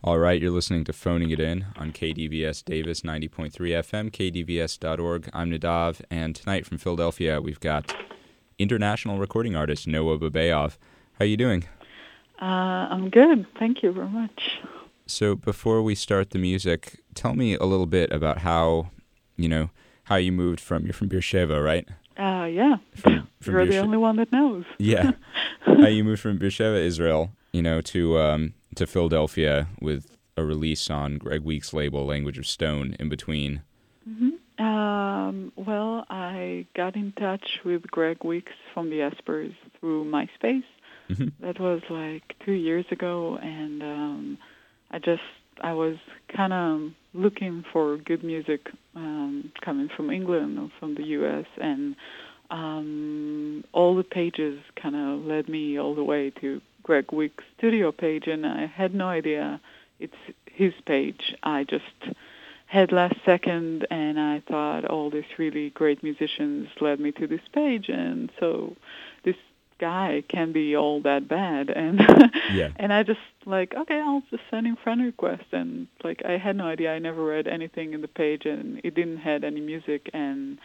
All right, you're listening to Phoning It In on KDVS Davis 90.3 FM, kdvs.org. I'm Nadav, and tonight from Philadelphia, we've got international recording artist Noah Babayov. How are you doing? I'm good. Thank you very much. So before we start the music, tell me a little bit about how you moved you're from Beersheba, right? Yeah. From You're the only one that knows. Yeah. How you moved from Beersheba, Israel, to Philadelphia with a release on Greg Weeks' label, Language of Stone, in between. Well, I got in touch with Greg Weeks from the Espers through MySpace. That was like 2 years ago, and I was kind of looking for good music coming from England or from the U.S., and all the pages kind of led me all the way to Greg Weeks' studio page, and I had no idea it's his page. I just had last second, and I thought all these really great musicians led me to this page, and so this guy can be all that bad, and Yeah. and I just okay, I'll just send him friend request, and I had no idea. I never read anything in the page, and it didn't have any music, and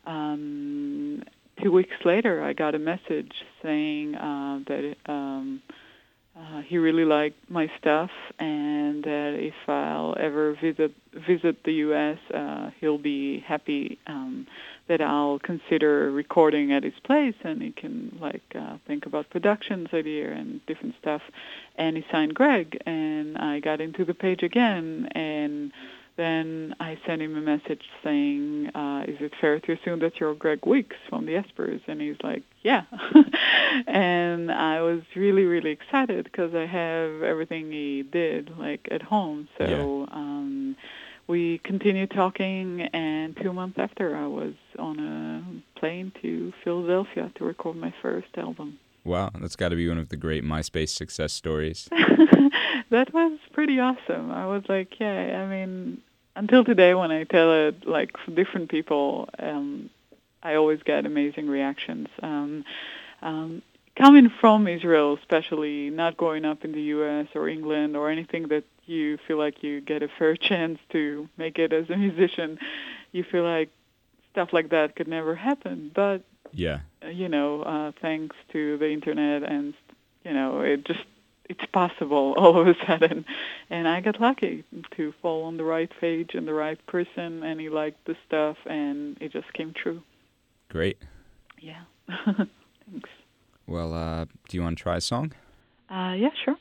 2 weeks later I got a message saying that he really liked my stuff, and that if I'll ever visit the U.S., he'll be happy that I'll consider recording at his place, and he can think about productions idea and different stuff. And he signed Greg, and I got into the page again, and then I sent him a message saying, is it fair to assume that you're Greg Weeks from the Espers? And he's like, yeah. And I was really, really excited because I have everything he did at home. So we continued talking, and 2 months after, I was on a plane to Philadelphia to record my first album. Wow, that's got to be one of the great MySpace success stories. That was pretty awesome. I was like, until today when I tell it, for different people, I always get amazing reactions. Coming from Israel, especially, not growing up in the U.S. or England or anything that you feel like you get a fair chance to make it as a musician, you feel like stuff like that could never happen. But, thanks to the internet and, it's possible all of a sudden. And I got lucky to fall on the right page and the right person, and he liked the stuff, and it just came true. Great. Yeah. Thanks. Well, do you want to try a song? Yeah, sure.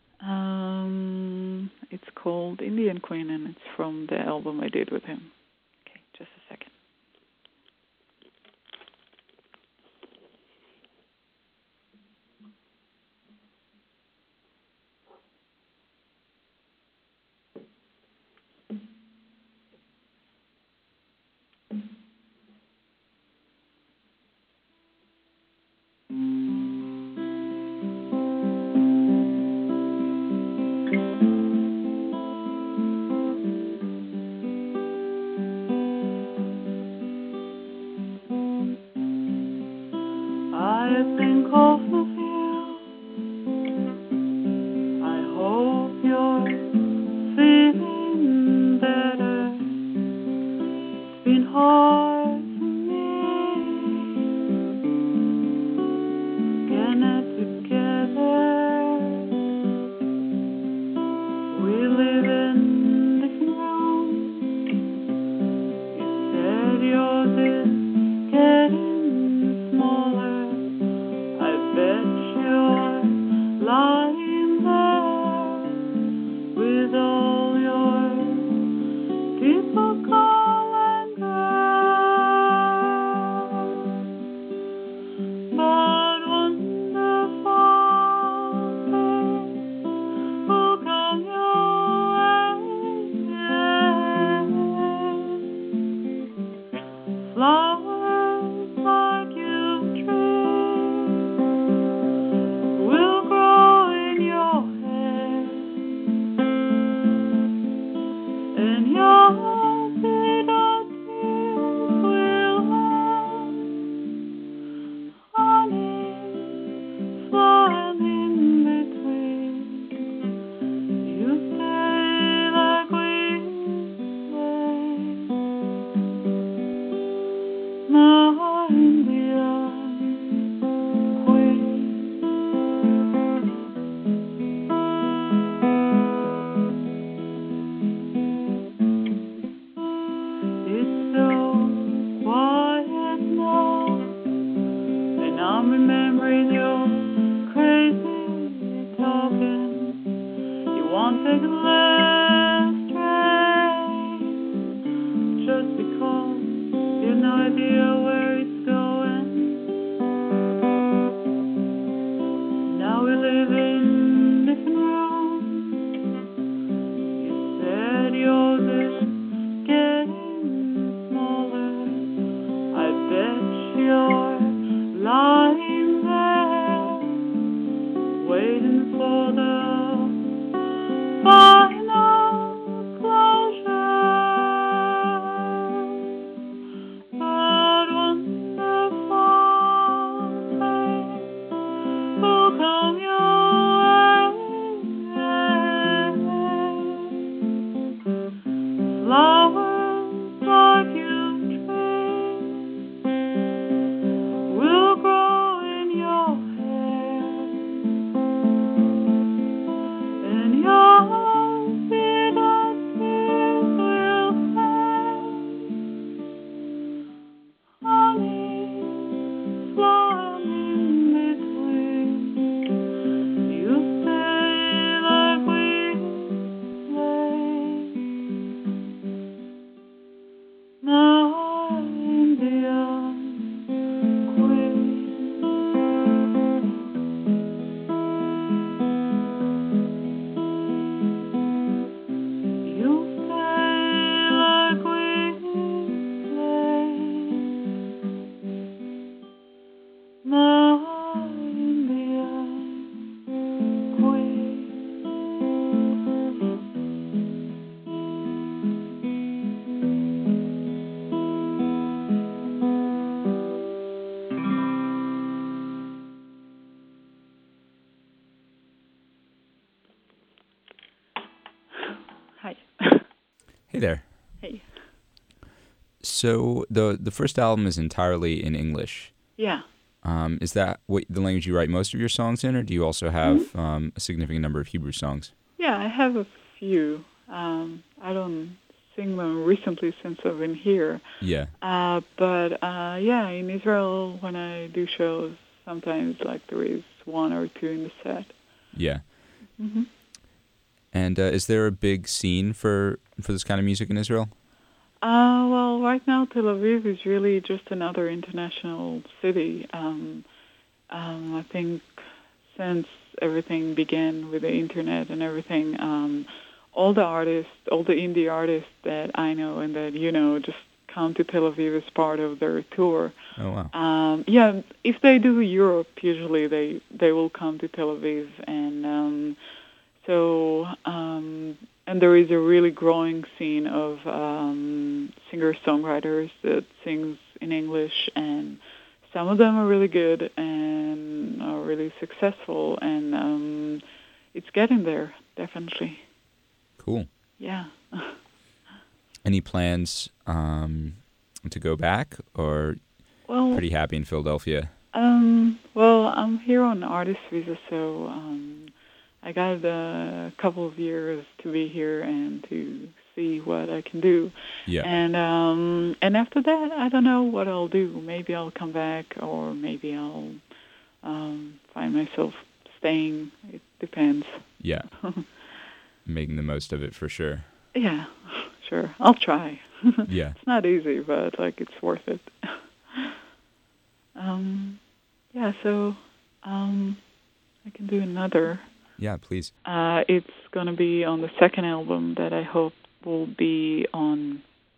It's called Indian Queen, and it's from the album I did with him. Okay, just a second. can't take less train just because you have no idea where it's going. Now we live in different rooms. You said yours is getting smaller. I bet you're lying there, waiting for the final closure. But wonderful things will come your way. Flowers like you dream will grow in your hair, and your bitter tears will fade. Honey, swam in between. You stay like we played. Now I'm Indian queen. You stay like we played. Now I'm Indian queen. Hi. Hey there. Hey. So the first album is entirely in English. Yeah. Is that what the language you write most of your songs in, or do you also have a significant number of Hebrew songs? Yeah, I have a few. I don't sing them recently since I've been here. Yeah. But yeah, in Israel, when I do shows, sometimes like there is one or two in the set. Yeah. Mm-hmm. And is there a big scene for this kind of music in Israel? Well, right now Tel Aviv is really just another international city. I think since everything began with the internet and everything, all the indie artists that I know and that you know, just come to Tel Aviv as part of their tour. Oh, wow. Yeah, if they do Europe, usually they will come to Tel Aviv, and and there is a really growing scene of singer-songwriters that sings in English, and some of them are really good and are really successful, and it's getting there, definitely. Cool. Yeah. Any plans to go back, or pretty happy in Philadelphia? Well, I'm here on artist visa, so I got a couple of years to be here and to see what I can do. Yeah. And after that, I don't know what I'll do. Maybe I'll come back, or maybe I'll find myself staying. It depends. Yeah. Making the most of it for sure. Yeah, sure. I'll try. Yeah. It's not easy, but like it's worth it. Yeah, so I can do another. Yeah, please. It's going to be on the second album that I hope will be on,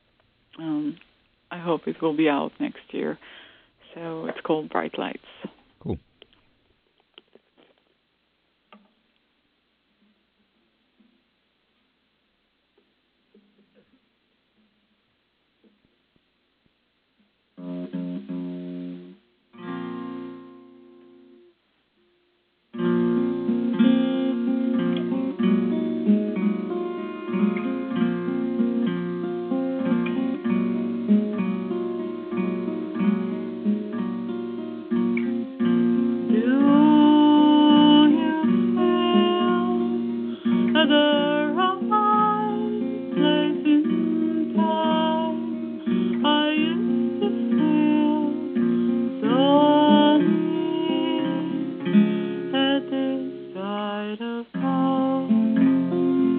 I hope it will be out next year. So it's called Bright Lights. Cool. At this side of home.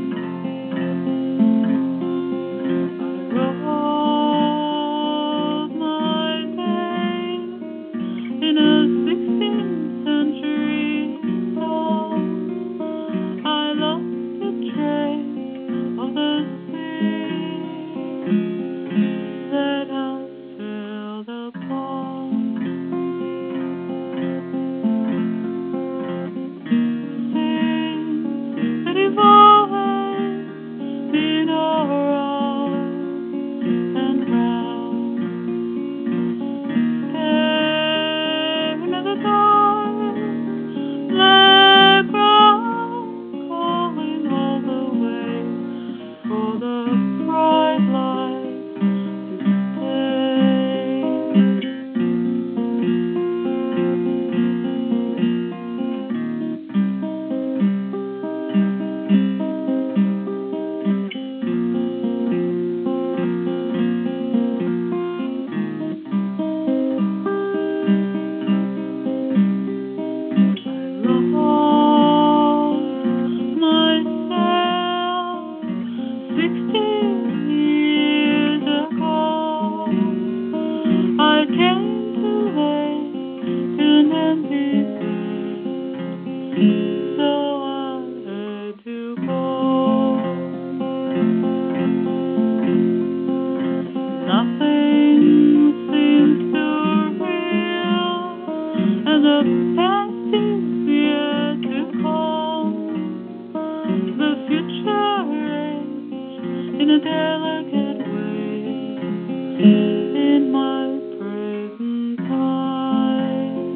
future reigns in a delicate way in my present time.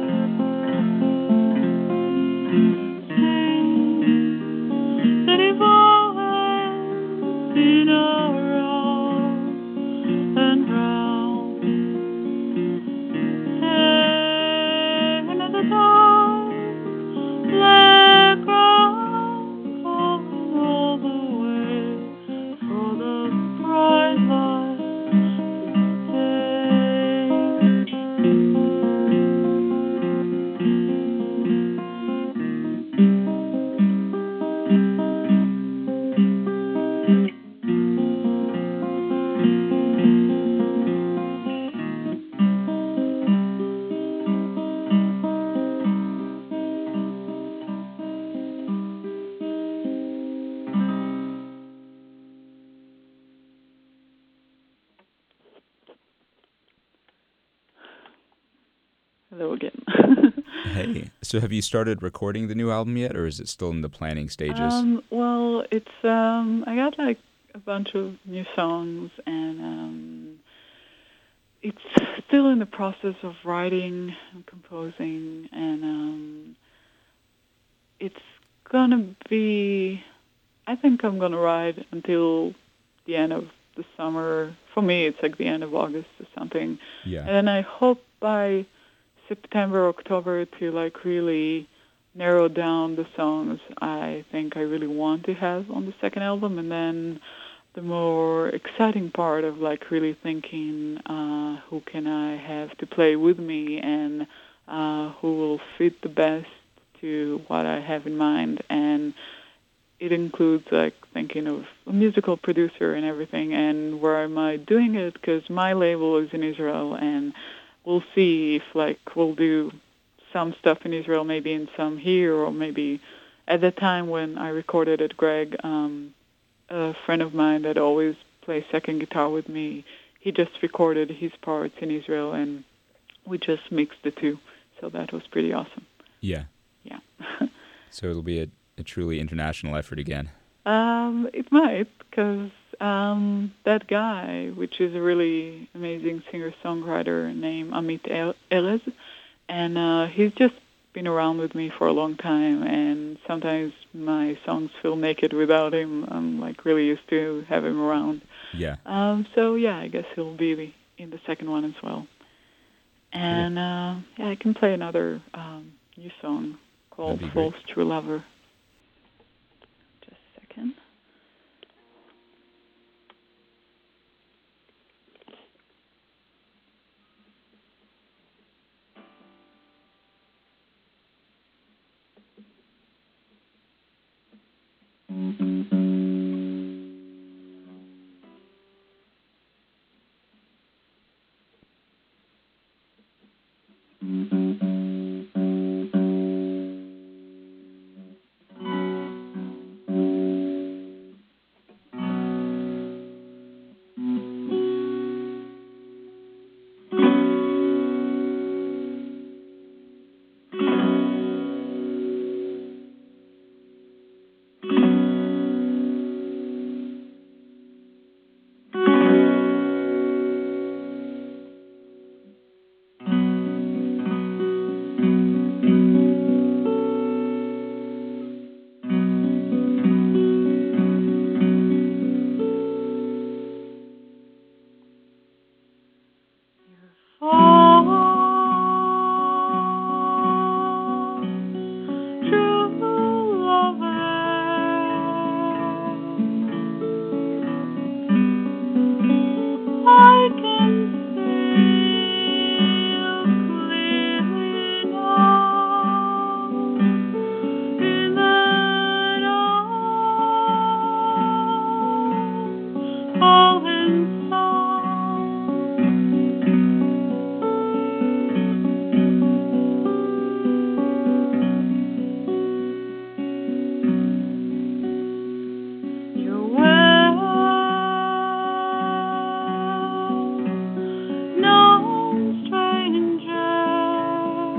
Sing that evolves in a round and round, and at the dark playground, falling all the way for the bright light Hello again. Hey, so have you started recording the new album yet, or is it still in the planning stages? Well, it's I got like a bunch of new songs, and it's still in the process of writing and composing, and it's gonna be. I think I'm gonna write until the end of the summer. For me, it's like the end of August or something. Yeah. And then I hope by September, October to like really narrow down the songs I think I really want to have on the second album, and then the more exciting part of like really thinking who can I have to play with me and who will fit the best to what I have in mind. And it includes like thinking of a musical producer and everything, and where am I doing it, because my label is in Israel, and we'll see if like we'll do some stuff in Israel, maybe in some here, or maybe at the time when I recorded at Greg, a friend of mine that always plays second guitar with me, he just recorded his parts in Israel, and we just mixed the two. So that was pretty awesome. Yeah. Yeah. So it'll be a truly international effort again. It might, because that guy, which is a really amazing singer-songwriter named Amit Erez, and he's just been around with me for a long time, and sometimes my songs feel naked without him. I'm like really used to have him around. Yeah. So yeah, I guess he'll be in the second one as well. And yeah, I can play another new song called False True Lover. Just a second.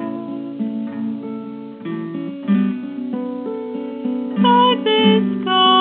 This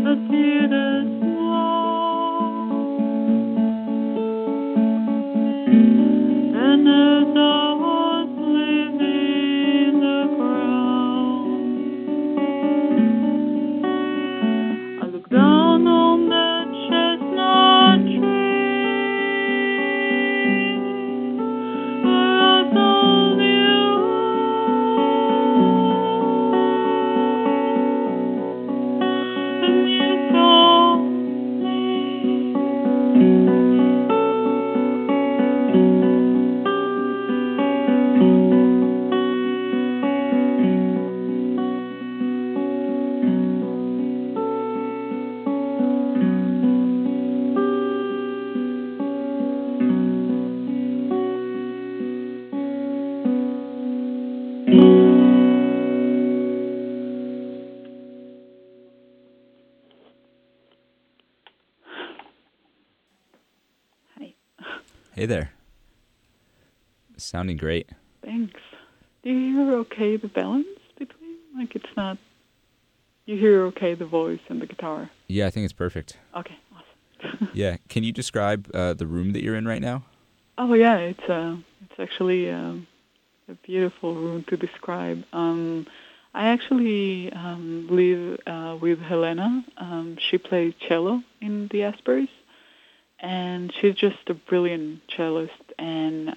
Hey there. Sounding great. Thanks. Do you hear okay the balance between? Like it's not... You hear okay the voice and the guitar? Yeah, I think it's perfect. Okay, awesome. Yeah. Can you describe the room that you're in right now? Oh, yeah, it's actually a beautiful room to describe. I actually live with Helena. She plays cello in the Aspers. And she's just a brilliant cellist, and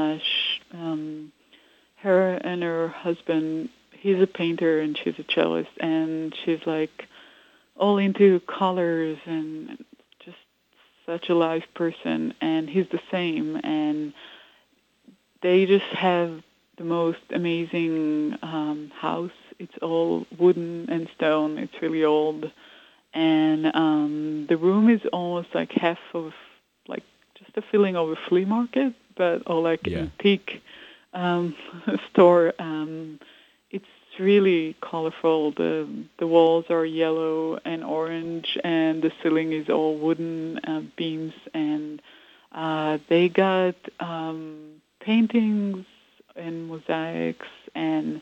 her and her husband, he's a painter and she's a cellist, and she's like all into colors and just such a live person, and he's the same, and they just have the most amazing house. It's all wooden and stone. It's really old. And the room is almost like half of, like, just a feeling of a flea market, but or like antique store. It's really colorful. The walls are yellow and orange, and the ceiling is all wooden beams. And they got paintings and mosaics, and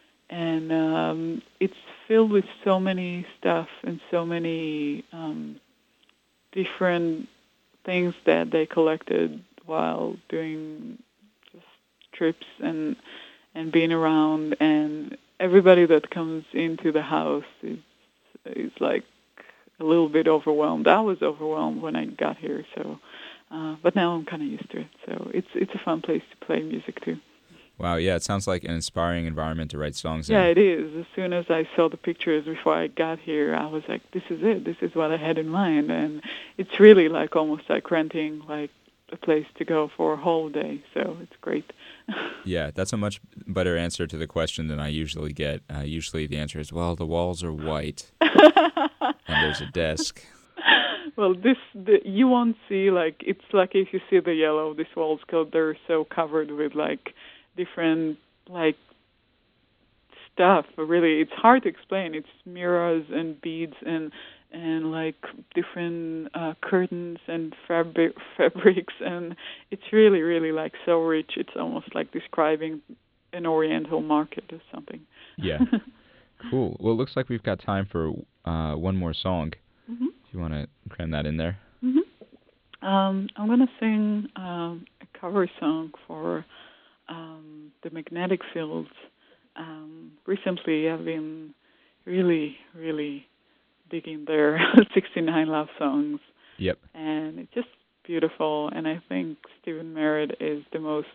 it's filled with so many stuff and so many different things that they collected while doing just trips and being around. And everybody that comes into the house is like a little bit overwhelmed. I was overwhelmed when I got here, so but now I'm kind of used to it. So it's a fun place to play music too. Wow, yeah, it sounds like an inspiring environment to write songs in. Yeah, it is. As soon as I saw the pictures before I got here, I was like, this is it. This is what I had in mind. And it's really like almost like renting like a place to go for a holiday. So it's great. Yeah, that's a much better answer to the question than I usually get. Usually the answer is, well, the walls are white and there's a desk. Well, you won't see, like, it's like if you see the yellow, these walls, they're so covered with like different like stuff. Really, it's hard to explain. It's mirrors and beads and like different curtains and fabrics, and it's really, really like so rich. It's almost like describing an Oriental market or something. Yeah. Cool. Well, it looks like we've got time for one more song. Mm-hmm. If you want to cram that in there. Mm-hmm. I'm going to sing a cover song for the Magnetic Fields. Recently, I've been really, really digging their 69 love songs. Yep. And it's just beautiful. And I think Stephen Merritt is the most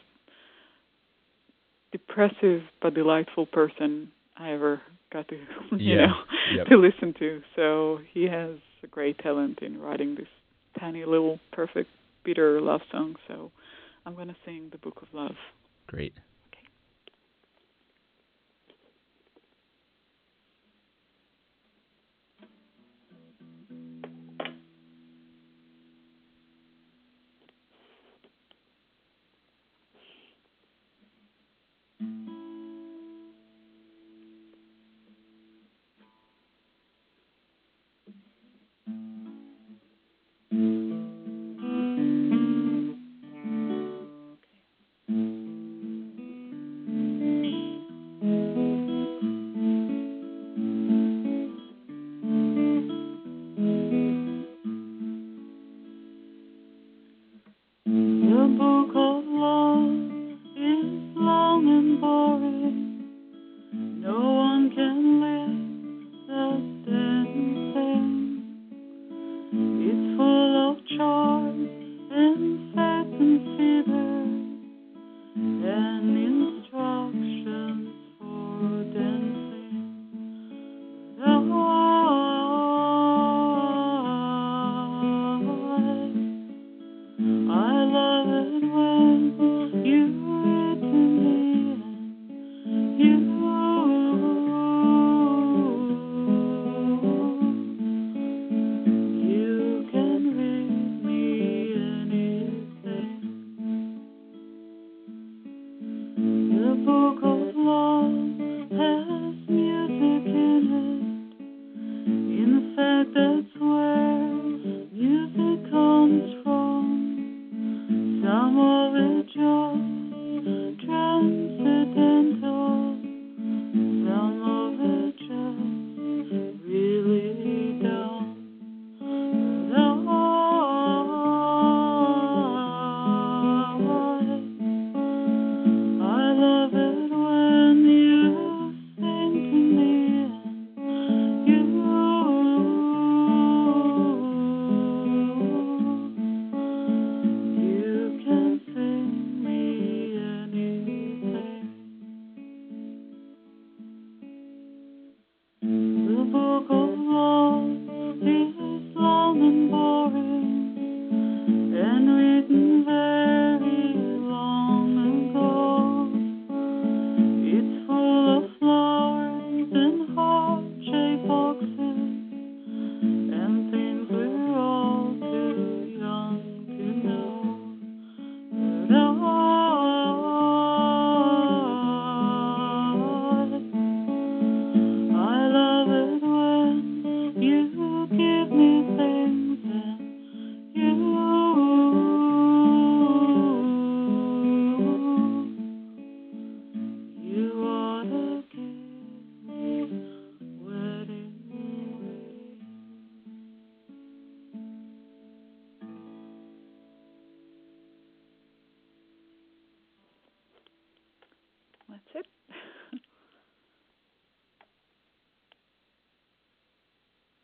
depressive but delightful person I ever got to, to listen to. So he has a great talent in writing this tiny little perfect bitter love song. So I'm going to sing The Book of Love. Great.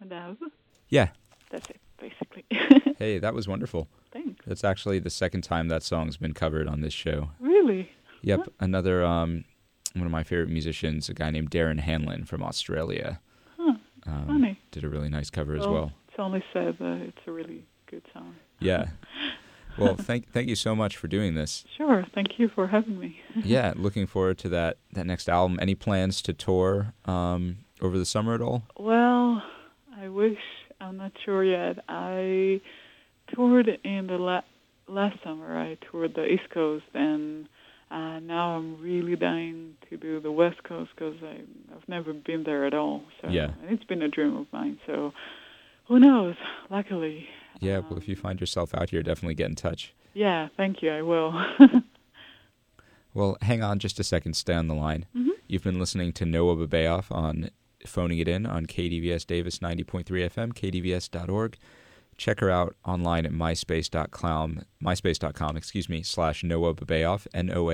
Nadav. Yeah. That's it, basically. Hey, that was wonderful. Thanks. That's actually the second time that song's been covered on this show. Really? Yep. Huh? Another one of my favorite musicians, a guy named Darren Hanlon from Australia. Huh. Funny. Did a really nice cover as well. It's only said that it's a really good song. Yeah. Well, thank you so much for doing this. Sure. Thank you for having me. Yeah, looking forward to that next album. Any plans to tour over the summer at all? Well, I wish. I'm not sure yet. I toured in the last summer. I toured the East Coast, and now I'm really dying to do the West Coast because I've never been there at all. So yeah. And it's been a dream of mine. So who knows? Luckily. Yeah, well, if you find yourself out here, definitely get in touch. Yeah, thank you. I will. Well, hang on just a second. Stay on the line. Mm-hmm. You've been listening to Noah Babayoff on Phoning It In on KDVS Davis 90.3 FM, kdvs.org. Check her out online at myspace.com, /Noah Babayoff,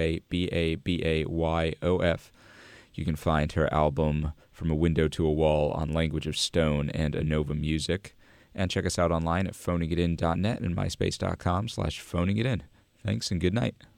NOABABAYOF. You can find her album From a Window to a Wall on Language of Stone and Anova Music. And check us out online at phoningitin.net and myspace.com /phoningitin. Thanks and good night.